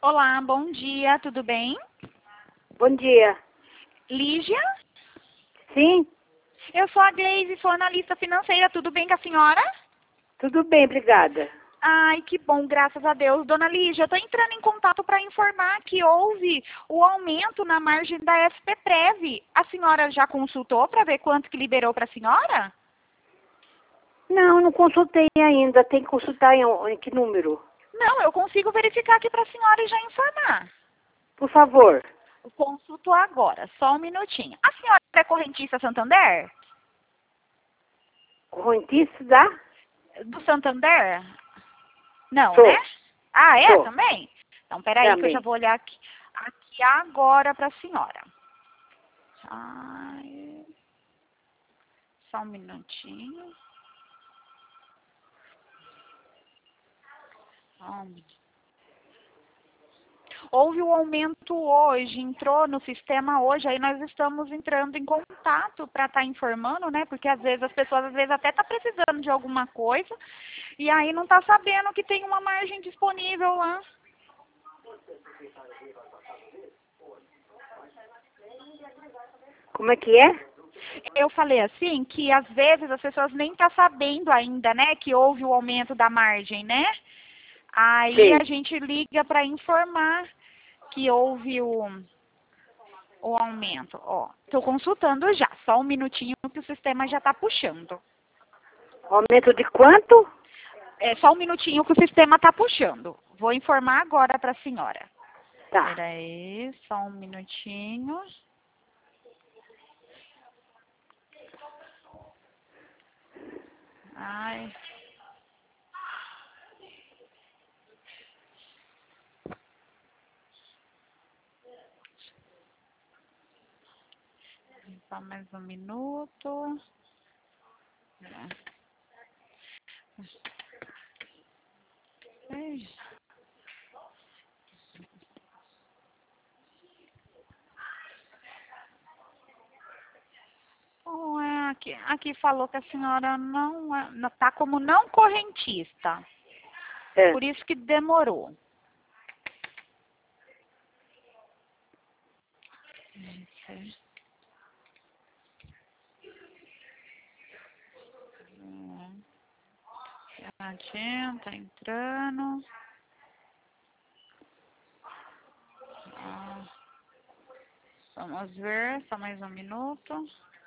Olá, bom dia, tudo bem? Bom dia. Lígia? Sim, Eu sou a Gleise, sou analista financeira, tudo bem com a senhora? tudo bem, obrigada. Ai, que bom, graças a Deus. Dona Lígia, eu estou entrando em contato para informar que houve o aumento na margem da SPPrev. A senhora já consultou para ver quanto que liberou para a senhora? Não, não consultei ainda. Tem que consultar em que número? Não, eu consigo verificar aqui para a senhora e já informar. Por favor. Eu consulto agora, só um minutinho. A senhora é correntista Santander? Correntista da? Do Santander? Não, né? Sou, Ah, é sou, também? Então, peraí que eu já também. vou olhar aqui agora para a senhora. Ai, só um minutinho. Houve um aumento hoje, entrou no sistema hoje, aí nós estamos entrando em contato para estar informando, né? Porque às vezes as pessoas até tá precisando de alguma coisa e aí não tá sabendo que tem uma margem disponível lá. Como é que é? Eu falei assim que às vezes as pessoas nem tá sabendo ainda, né, que houve o aumento da margem, né? Aí a Sim. gente liga para informar que houve o aumento. Ó, estou consultando já, só um minutinho que o sistema já está puxando. Aumento de quanto? É só um minutinho que o sistema está puxando. Vou informar agora para a senhora. Tá. Peraí, só um minutinho. Ai. Só mais um minuto. Ai. Oh, é, aqui falou que a senhora não está como não correntista. É. Por isso que demorou. Tadinho, tá entrando. Ah, vamos ver, só mais um minuto.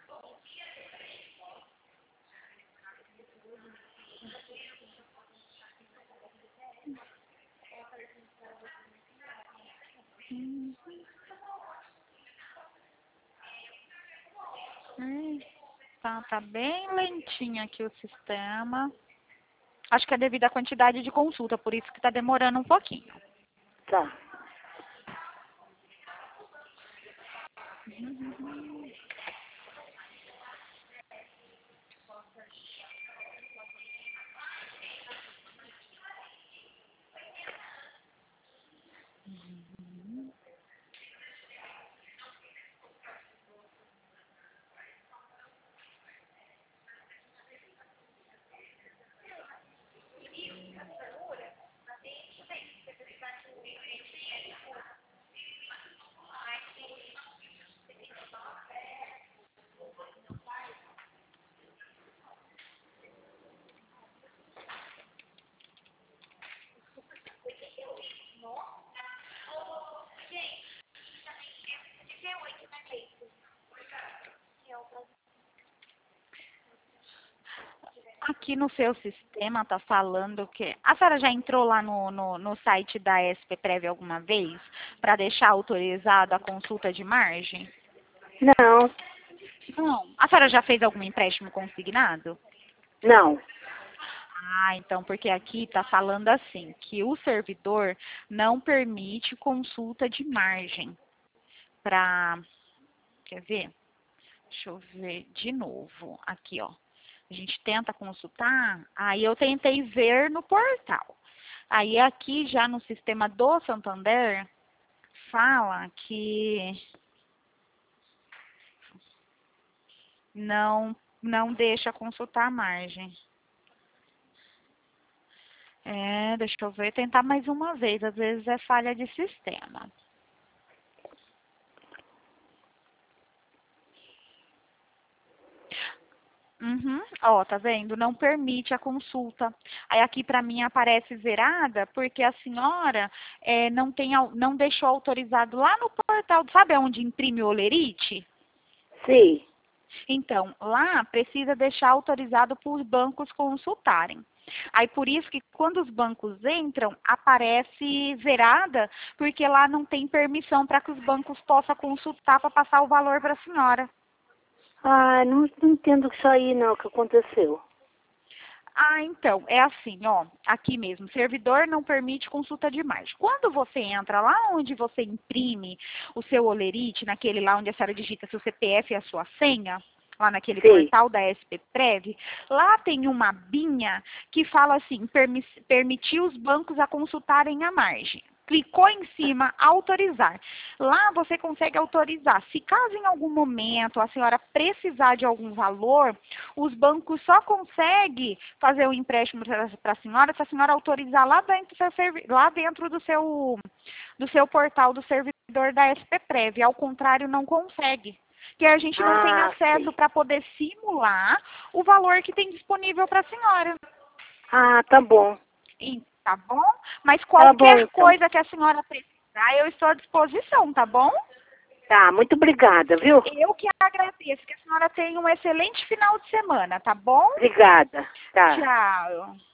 Tá bem lentinho aqui o sistema. Acho que é devido à quantidade de consulta, por isso que tá demorando um pouquinho. Tá. Aqui no seu sistema tá falando que... A senhora já entrou lá no site da SPPrev alguma vez para deixar autorizado a consulta de margem? Não, Não. A senhora já fez algum empréstimo consignado? não. Ah, então, porque aqui está falando assim, que o servidor não permite consulta de margem para... Quer ver? Deixa eu ver de novo. Aqui, ó. A gente tenta consultar, aí eu tentei ver no portal. Aí aqui já no sistema do Santander, fala que não deixa consultar a margem. Deixa eu ver, tentar mais uma vez. Às vezes é falha de sistema. Ó, tá vendo? Não permite a consulta. Aí aqui para mim aparece zerada porque a senhora não deixou autorizado lá no portal, sabe onde imprime o olerite? Sim. Então, lá precisa deixar autorizado para os bancos consultarem. Aí por isso que quando os bancos entram, aparece zerada, porque lá não tem permissão para que os bancos possam consultar para passar o valor para a senhora. Ah, não entendo isso aí não, o que aconteceu. Então, é assim, ó, aqui mesmo, servidor não permite consulta de margem. Quando você entra lá onde você imprime o seu olerite, naquele lá onde a senhora digita seu CPF e a sua senha, lá naquele Sim. portal da SPPrev, lá tem uma abinha que fala assim, permitir os bancos a consultarem a margem. Clicou em cima, autorizar. Lá você consegue autorizar. Se caso em algum momento a senhora precisar de algum valor, os bancos só conseguem fazer o empréstimo para a senhora se a senhora autorizar lá dentro do seu portal do servidor da SPPrev. Ao contrário, não consegue. Porque a gente não tem acesso para poder simular o valor que tem disponível para a senhora. Ah, tá bom. Tá bom? Mas Tá bom, qualquer então. coisa que a senhora precisar, eu estou à disposição, tá bom? Tá, muito obrigada, viu? Eu que agradeço, que a senhora tenha um excelente final de semana, tá bom? Obrigada. Tá. Tchau.